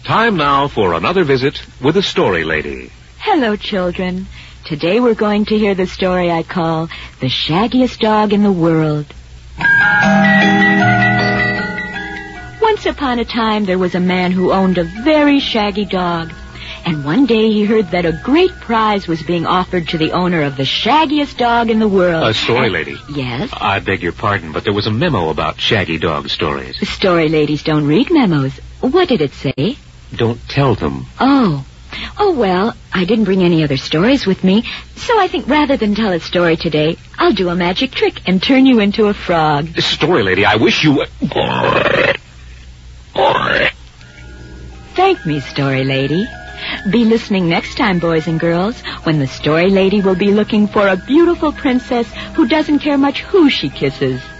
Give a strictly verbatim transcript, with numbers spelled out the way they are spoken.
Time now for another visit with the Story Lady. Hello, children. Today we're going to hear the story I call The Shaggiest Dog in the World. Once upon a time, there was a man who owned a very shaggy dog. And one day he heard that a great prize was being offered to the owner of the shaggiest dog in the world. A story lady. Yes? I beg your pardon, but there was a memo about shaggy dog stories. Story ladies don't read memos. What did it say? Don't tell them. Oh. Oh, well, I didn't bring any other stories with me, so I think rather than tell a story today, I'll do a magic trick and turn you into a frog. Story lady, I wish you... Thank me, Story Lady. Be listening next time, boys and girls, when the Story Lady will be looking for a beautiful princess who doesn't care much who she kisses.